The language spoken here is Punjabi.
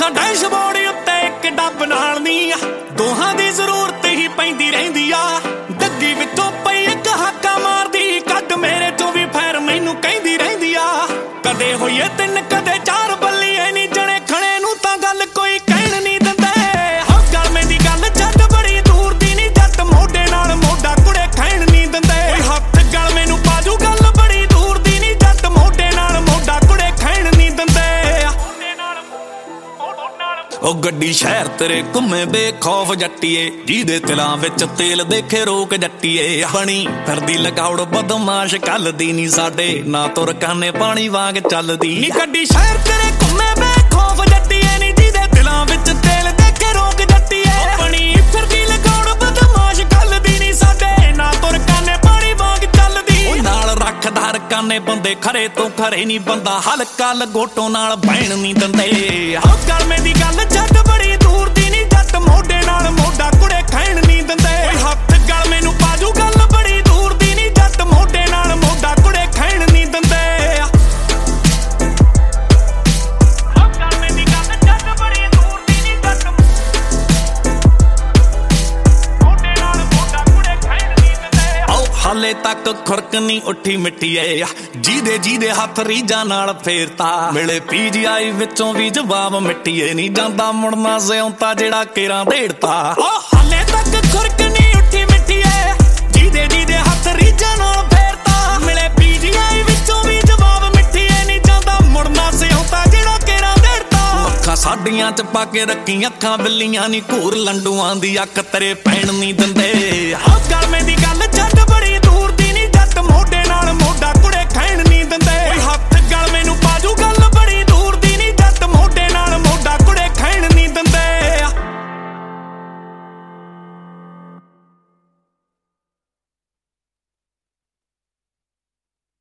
ਤਾਂ ਡੈਸ਼ਬੋਰਡ ਉੱਤੇ ਇੱਕ ਡੱਬ ਨਾਲ ਨੀ ਆ, ਦੋਹਾਂ ਦੀ ਜ਼ਰੂਰਤ ਹੀ ਪੈਂਦੀ ਰਹਿੰਦੀ ਆ। ਡੱਗੀ ਵਿੱਚੋਂ ਪਈ ਇੱਕ ਹਾਕਾ ਮਾਰਦੀ, ਕੱਢ ਮੇਰੇ ਚੋਂ ਵੀ ਫੈਰ ਮੈਨੂੰ ਕਹਿੰਦੀ ਰਹਿੰਦੀ ਆ। ਕਦੇ ਹੋਈਏ ਤਿੰਨ ਕਦੇ ਚਾਰ ਬੱਲੀਏ ਨੀ, ਜਣੇ ਖਣੇ ਨੂੰ ਤਾਂ ਗੱਲ ਕੋਈ ਕਹਿਣ ਨੀ ਦਿੰਦੇ। ਹੋ ਗਲਮੇ ਦੀ ਗੱਲ ਛੱਡ ਬੜੀ ਦੂਰ ਦੀ ਨੀ, ਜੱਟ ਮੋਢੇ ਨਾਲ ਮੋਢਾ ਕੁੜੇ ਖੈਣ ਨੀ ਦਿੰਦੇ। ਹੱਥ ਗਲਮੇ ਨੂੰ ਪਾਜੂ ਗੱਲ ਬੜੀ ਦੂਰ ਦੀ ਨੀ, ਜੱਟ ਮੋਢੇ ਨਾਲ ਮੋਢਾ ਕੁੜੇ ਖੈਣ ਨੀ ਦਿੰਦੇ। ਉਹ ਗੱਡੀ ਸ਼ਹਿਰ ਤੇਰੇ ਘੁੰਮੇ ਬੇਖੌਫ ਜੱਟੀਏ, ਜਿਹਦੇ ਤਿਲਾਂ ਵਿੱਚ ਤੇਲ ਦੇਖੇ ਰੋਕ ਜੱਟੀਏ। ਬਣੀ ਫਿਰਦੀ ਲਗਾਉੜ ਬਦਮਾਸ਼ ਕੱਲ ਦੀ ਨੀ, ਸਾਡੇ ਨਾ ਤੁਰ ਕਾਨੇ ਪਾਣੀ ਵਾਂਗ ਚੱਲਦੀ ਨੀ। ਗੱਡੀ ਸ਼ਹਿਰ ਤੇਰੇ ਘੁੰਮੇ ਬੇਖੌਫ ਜੱਟੀਏ ਨੀ, ਜਿਹਦੇ ਤਿਲਾਂ ਵਿੱਚ ਤੇਲ ਦੇਖੇ ਰੋਕ ਜੱਟੀਏ। ਬਣੀ ਫਿਰਦੀ ਲਗਾਉੜ ਬਦਮਾਸ਼ ਕੱਲ ਦੀ ਨੀ, ਸਾਡੇ ਨਾ ਤੁਰ ਕਾਨੇ ਪਾਣੀ ਵਾਂਗ ਚੱਲਦੀ। ਉਹ ਨਾਲ ਰੱਖਦਾਰ ਕਾਨੇ ਬੰਦੇ ਖਰੇ ਤੋਂ ਖਰੇ ਨੀ, ਬੰਦਾ ਹਲਕਾ ਲਗੋਟੋ ਨਾਲ ਬਹਿਣ ਨੀ ਦਿੰਦੇ। ਹੋ ਗਲਮੇ ਦੀ ਗੱਲ ਛੱਡ ਬੜੀ ਦੂਰ ਦੀ ਨੀ, ਜੱਟ ਮੋਢੇ ਨਾਲ ਮੋਢਾ ਕੁੜੇ ਖੈਣ ਨੀ ਦਿੰਦੇ। ਹੱਥ ਗਲਮੇ ਨੂੰ ਪਾਜੂ ਗੱਲ ਬੜੀ ਦੂਰ ਦੀ ਨੀ, ਜੱਟ ਮੋਢੇ ਨਾਲ ਮੋਢਾ ਕੁੜੇ ਖੈਣ ਨੀ ਦਿੰਦੇ। ਗਲਮੇ ਦੀ ਗੱਲ ਛੱਡ ਬੜੀ ਦੂਰ ਦੀ ਨੀ, ਜੱਟ ਮੋਢੇ ਨਾਲ ਮੋਢਾ ਕੁੜੇ ਖੈਣ ਨੀ ਦਿੰਦੇ। ਆਓ ਹਾਲੇ ਤੱਕ ਖੁਰਕ ਨੀ ਉੱਠੀ ਮਿੱਟੀਏ, ਜਿਹਦੇ ਹੱਥ ਰੀਜਾਂ ਨਾਲ ਫੇਰਤਾ। ਮਿਲੇ PGI ਵਿੱਚੋਂ ਵੀ ਜਵਾਬ ਮਿੱਟੀਏ ਨੀ, ਜਾਂਦਾ ਮੁੜਨਾ ਸਿਉਂਤਾ ਜਿਹੜਾ ਕੇਰਾਂ ਢੇੜਤਾ। ਹਾਲੇ ਤੱਕ ਖੁਰਕ ਨੀ ਉੱਠੀ ਮਿੱਟੀਏ, ਜਿਹਦੇ ਹੱਥ ਰੀਜਾਂ ਨਾਲ ਫੇਰਤਾ। ਮਿਲੇ PGI ਵਿੱਚੋਂ ਵੀ ਜਵਾਬ ਮਿੱਟੀਏ ਨੀ, ਜਾਂਦਾ ਮੁੜਨਾ ਸਿਉਂਤਾ ਜਿਹੜਾ ਕੇਰਾਂ ਢੇੜਤਾ। ਅੱਖਾਂ ਸਾਡੀਆਂ ਚ ਪਾ ਕੇ ਰੱਖੀ ਅੱਖਾਂ ਬਿੱਲੀਆਂ ਨੀ, ਘੂਰ ਲੰਡੂਆਂ ਦੀ ਅੱਖ ਤੇਰੇ ਪੈਣ ਨੀ ਦਿੰਦੇ।